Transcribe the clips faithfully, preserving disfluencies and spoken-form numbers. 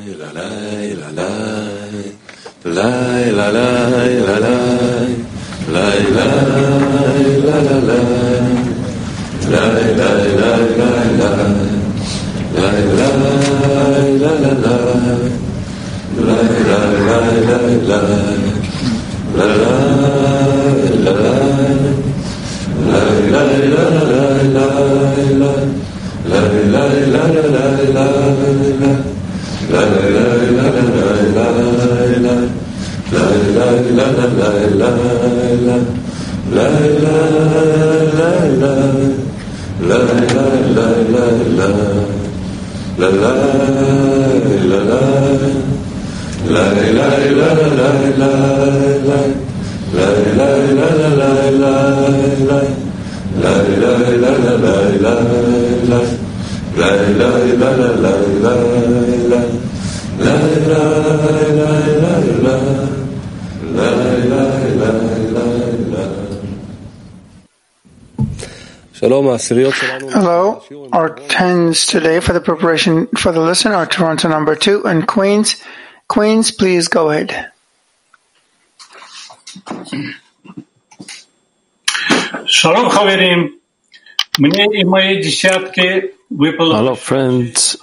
Hello, our tens today for the preparation for the lesson are Toronto number two and Queens. Queens, please go ahead. Shalom, Chaverim. Hello, friends.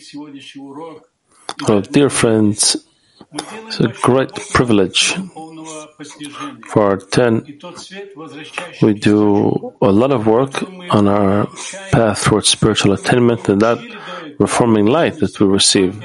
Hello, dear friends. It's a great privilege for our ten. We do a lot of work on our path towards spiritual attainment, and that reforming light that we receive.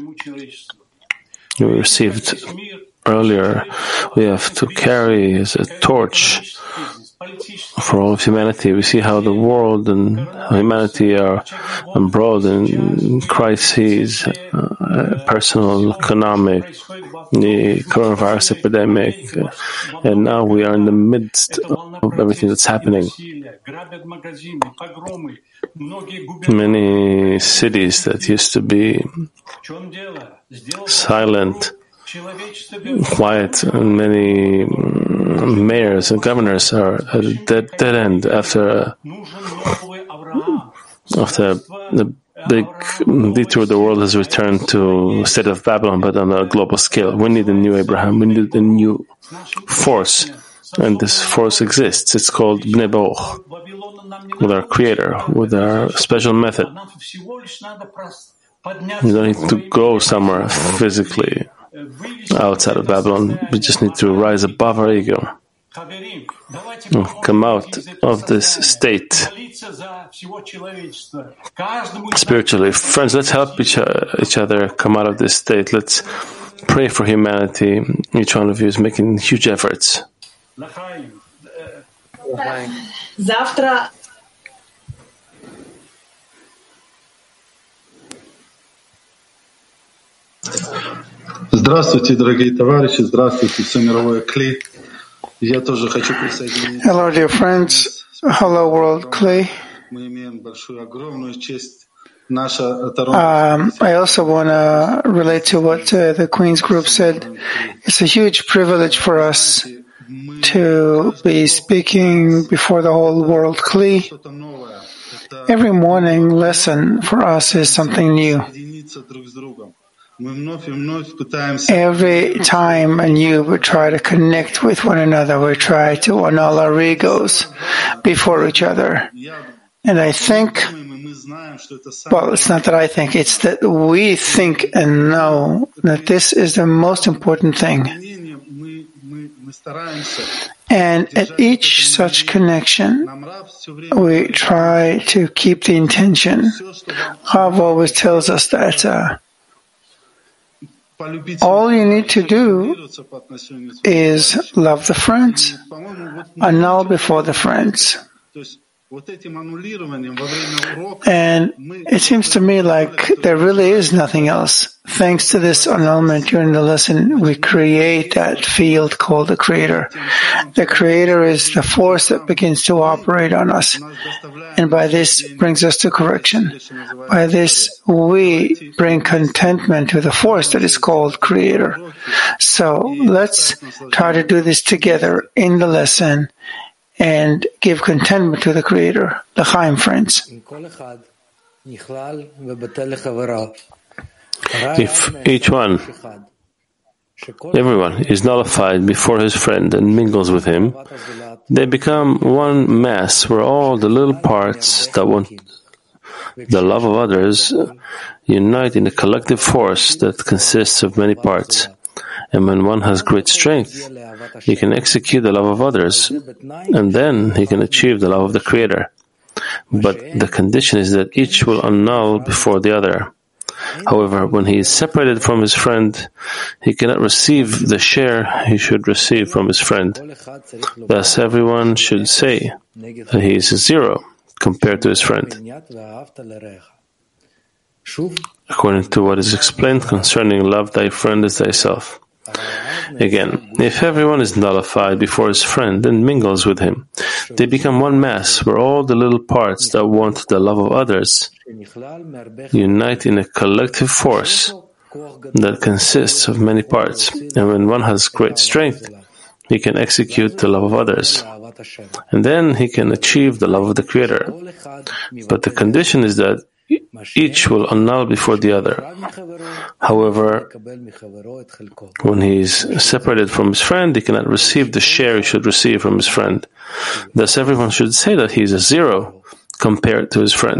We received earlier, we have to carry as a torch for all of humanity. We see how the world and humanity are embroiled in crises, uh, personal, economic, the coronavirus epidemic, uh, and now we are in the midst of everything that's happening. Many cities that used to be silent, quiet, and many mayors and governors are at a dead, dead end after a, after the big detour. The world has returned to a state of Babylon, but on a global scale. We need a new Abraham. We need a new force, and this force exists. It's called Bnei Baruch, with our Creator, with our special method. You don't need to go somewhere physically outside of Babylon. We just need to rise above our ego, come out of this state spiritually. Friends, let's help each, each other come out of this state. Let's pray for humanity. Each one of you is making huge efforts. Завтра Здравствуйте, дорогие товарищи, здравствуйте, все мировое Кли. Я тоже хочу присоединиться. Hello, dear friends. Hello, World Clay. Мы имеем большую, огромную честь. Наша Um, I also want to relate to what uh, the Queen's group said. It's a huge privilege for us to be speaking before the whole world Kli. Every morning lesson for us is something new. Every time anew we try to connect with one another, we try to annul our egos before each other. And I think, well, it's not that I think, it's that we think and know that this is the most important thing. And at each such connection, we try to keep the intention. Rav always tells us that uh, all you need to do is love the friends, annul before the friends. And it seems to me like there really is nothing else. Thanks to this annulment during the lesson, we create that field called the Creator. The Creator is the force that begins to operate on us. And by this brings us to correction. By this, we bring contentment to the force that is called Creator. So let's try to do this together in the lesson and give contentment to the Creator. L'chaim, friends. If each one, everyone, is nullified before his friend and mingles with him, they become one mass where all the little parts that want the love of others unite in a collective force that consists of many parts. And when one has great strength, he can execute the love of others, and then he can achieve the love of the Creator. But the condition is that each will annul before the other. However, when he is separated from his friend, he cannot receive the share he should receive from his friend. Thus, everyone should say that he is a zero compared to his friend, according to what is explained concerning love thy friend as thyself. Again, if everyone is nullified before his friend and mingles with him, they become one mass where all the little parts that want the love of others unite in a collective force that consists of many parts. And when one has great strength, he can execute the love of others, and then he can achieve the love of the Creator. But the condition is that each will annul before the other. However, when he is separated from his friend, he cannot receive the share he should receive from his friend. Thus, everyone should say that he is a zero compared to his friend,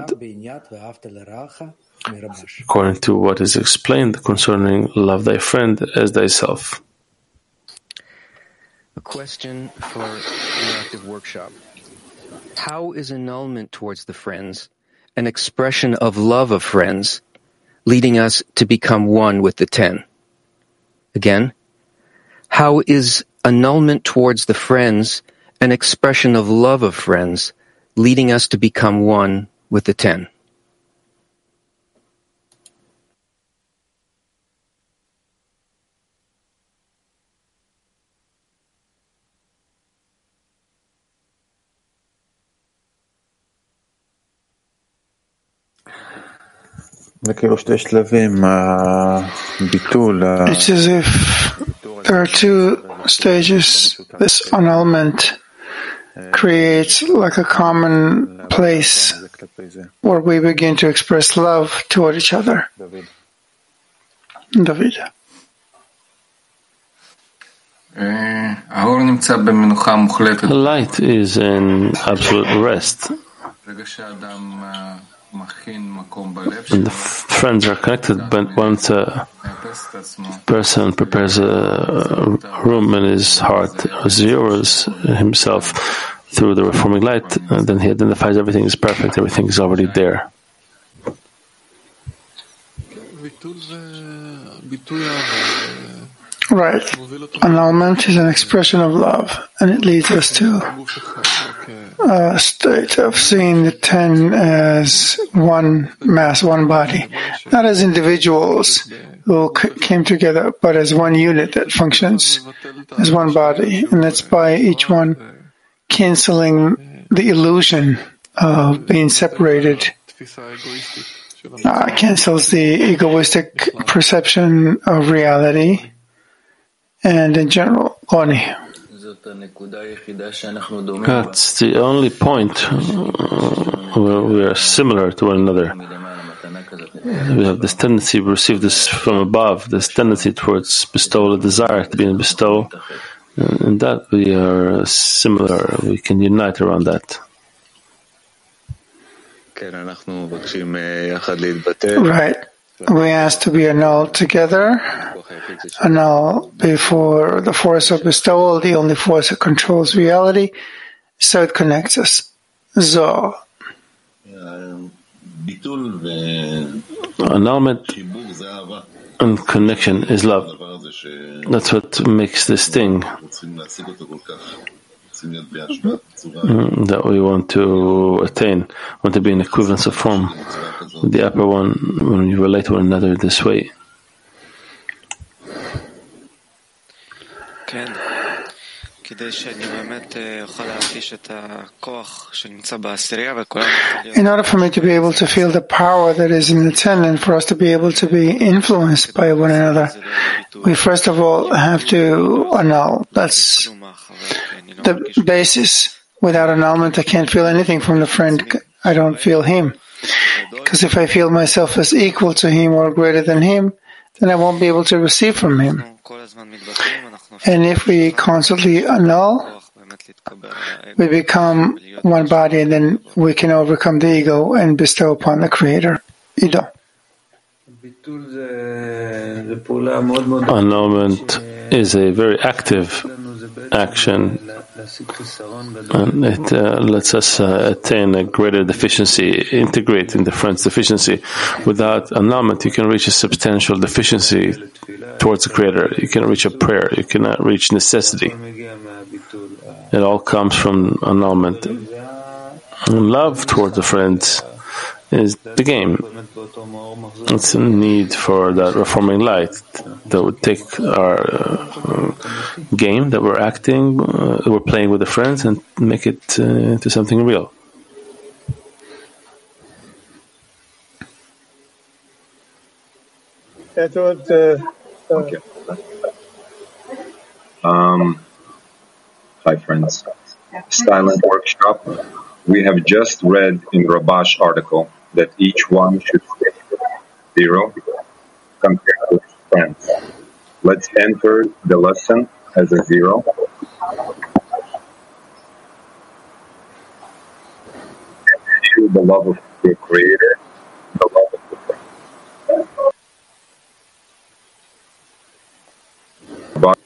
according to what is explained concerning love thy friend as thyself. A question for the active workshop. How is annulment towards the friends an expression of love of friends, leading us to become one with the ten? Again, how is annulment towards the friends an expression of love of friends, leading us to become one with the ten? It's as if there are two stages. This annulment creates like a common place where we begin to express love toward each other. David. Light is in absolute rest. And the friends are connected, but once a person prepares a room in his heart, zeros himself through the reforming light, then he identifies everything is perfect, everything is already there. Right. Annulment is an expression of love, and it leads us to a state of seeing the ten as one mass, one body, not as individuals who came together, but as one unit that functions as one body. And that's by each one canceling the illusion of being separated. Uh, cancels the egoistic perception of reality. And in general, Oni. That's the only point where we are similar to one another. We have this tendency to receive this from above, this tendency towards bestowal, a desire to be in bestow. In that we are similar. We can unite around that. Right. We ask to be annulled together, annul before the force of bestowal, the only force that controls reality, so it connects us. Zo. Annulment and connection is love. That's what makes this thing that we want to attain, want to be in equivalence of form with the upper one when you relate to one another this way. In order for me to be able to feel the power that is in the ten, and for us to be able to be influenced by one another, we first of all have to annul. That's the basis. Without annulment, I can't feel anything from the friend. I don't feel him. Because if I feel myself as equal to him or greater than him, then I won't be able to receive from him. And if we constantly annul, we become one body, and then we can overcome the ego and bestow upon the Creator. Ido. Annulment is a very active action, and it uh, lets us uh, attain a greater deficiency, integrate in the friend's deficiency. Without annulment, you can reach a substantial deficiency towards the Creator. You can reach a prayer. You cannot reach necessity. It all comes from annulment. And love towards the friends is the game. It's a need for that reforming light that would take our uh, game that we're acting, uh, we're playing with the friends, and make it uh, into something real. Okay. Um, hi, friends. Silent workshop. We have just read in Rabash article that each one should stay zero compared to his friends. Let's enter the lesson as a zero. And feel the love of the Creator, the love of the friend. But